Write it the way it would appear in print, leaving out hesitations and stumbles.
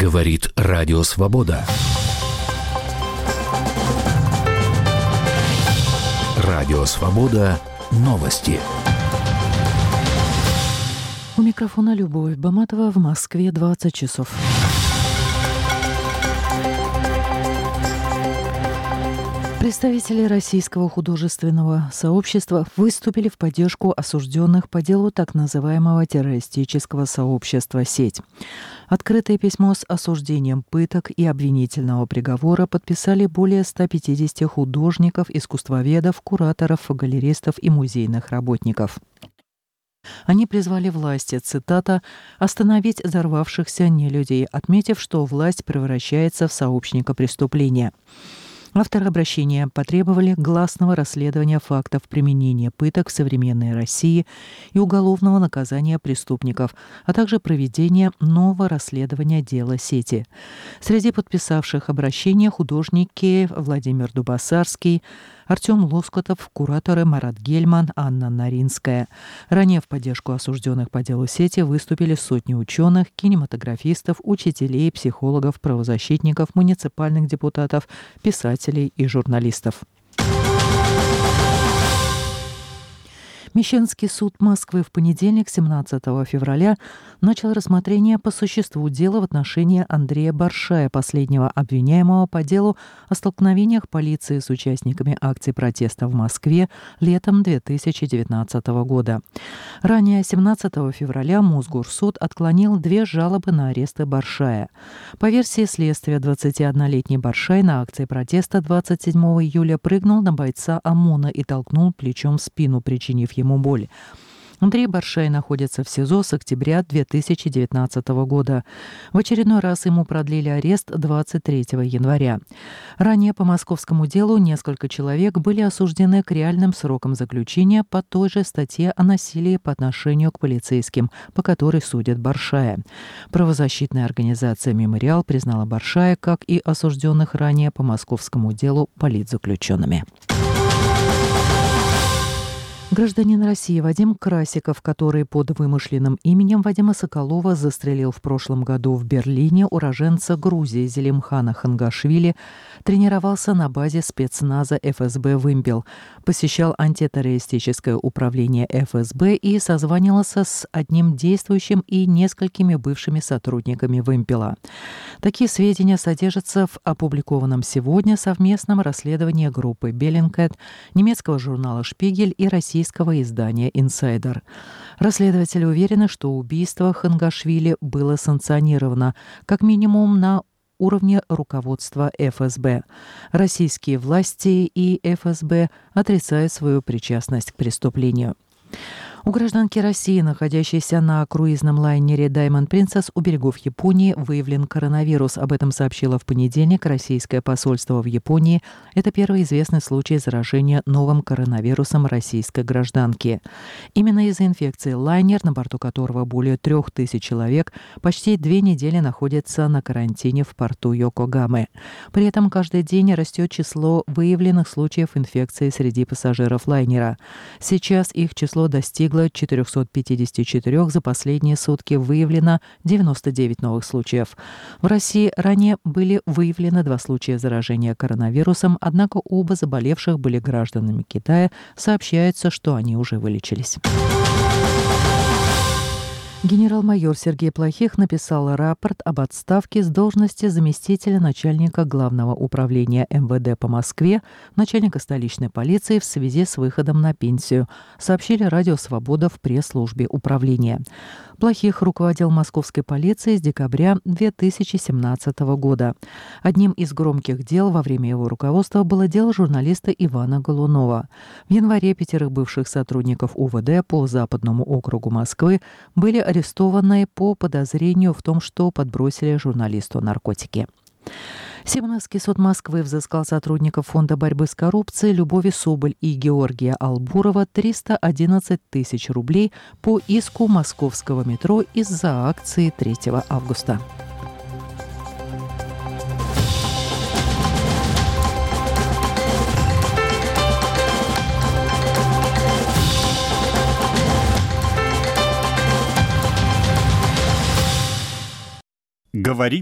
Говорит Радио Свобода. Радио Свобода. Новости. У микрофона Любовь Баматова. В Москве 20 часов. Представители российского художественного сообщества выступили в поддержку осужденных по делу так называемого террористического сообщества «Сеть». Открытое письмо с осуждением пыток и обвинительного приговора подписали более 150 художников, искусствоведов, кураторов, галеристов и музейных работников. Они призвали власти, цитата, «остановить взорвавшихся нелюдей», отметив, что власть превращается в сообщника преступления. Авторы обращения потребовали гласного расследования фактов применения пыток в современной России и уголовного наказания преступников, а также проведения нового расследования дела сети. Среди подписавших обращение художники Владимир Дубасарский, Артем Лоскутов, кураторы Марат Гельман, Анна Наринская. Ранее в поддержку осужденных по делу сети выступили сотни ученых, кинематографистов, учителей, психологов, правозащитников, муниципальных депутатов, писателей и журналистов. Мещанский суд Москвы в понедельник, 17 февраля, начал рассмотрение по существу дела в отношении Андрея Баршая, последнего обвиняемого по делу о столкновениях полиции с участниками акций протеста в Москве летом 2019 года. Ранее, 17 февраля, Мосгорсуд отклонил 2 жалобы на аресты Баршая. По версии следствия, 21-летний Баршай на акции протеста 27 июля прыгнул на бойца ОМОНа и толкнул плечом в спину, причинив ему боль. Андрей Баршай находится в СИЗО с октября 2019 года. В очередной раз ему продлили арест 23 января. Ранее по московскому делу несколько человек были осуждены к реальным срокам заключения по той же статье о насилии по отношению к полицейским, по которой судят Баршая. Правозащитная организация «Мемориал» признала Баршая, как и осужденных ранее по московскому делу, политзаключенными. Гражданин России Вадим Красиков, который под вымышленным именем Вадима Соколова застрелил в прошлом году в Берлине уроженца Грузии Зелимхана Хангашвили, тренировался на базе спецназа ФСБ «Вымпел», посещал антитеррористическое управление ФСБ и созванивался с одним действующим и несколькими бывшими сотрудниками «Вымпела». Такие сведения содержатся в опубликованном сегодня совместном расследовании группы «Беллингкэт», немецкого журнала «Шпигель» и российского издания «Инсайдер». Расследователи уверены, что убийство Хангашвили было санкционировано как минимум на уровне руководства ФСБ. Российские власти и ФСБ отрицают свою причастность к преступлению. У гражданки России, находящейся на круизном лайнере Diamond Princess у берегов Японии, выявлен коронавирус. Об этом сообщило в понедельник российское посольство в Японии. Это первый известный случай заражения новым коронавирусом российской гражданки. Именно из-за инфекции лайнер, на борту которого более 3000 человек, почти 2 недели находится на карантине в порту Йокогамы. При этом каждый день растет число выявленных случаев инфекции среди пассажиров лайнера. Сейчас их число достигло 454, за последние сутки выявлено 99 новых случаев. В России ранее были выявлены 2 случая заражения коронавирусом, однако оба заболевших были гражданами Китая. Сообщается, что они уже вылечились. Генерал-майор Сергей Плохих написал рапорт об отставке с должности заместителя начальника Главного управления МВД по Москве, начальника столичной полиции в связи с выходом на пенсию, сообщили Радио Свобода в пресс-службе управления. Плохих руководил московской полицией с декабря 2017 года. Одним из громких дел во время его руководства было дело журналиста Ивана Голунова. В январе 5 бывших сотрудников УВД по Западному округу Москвы были арестованы по подозрению в том, что подбросили журналисту наркотики. Симоновский суд Москвы взыскал сотрудников Фонда борьбы с коррупцией Любови Соболь и Георгия Албурова 311 тысяч рублей по иску московского метро из-за акции 3 августа. Говорит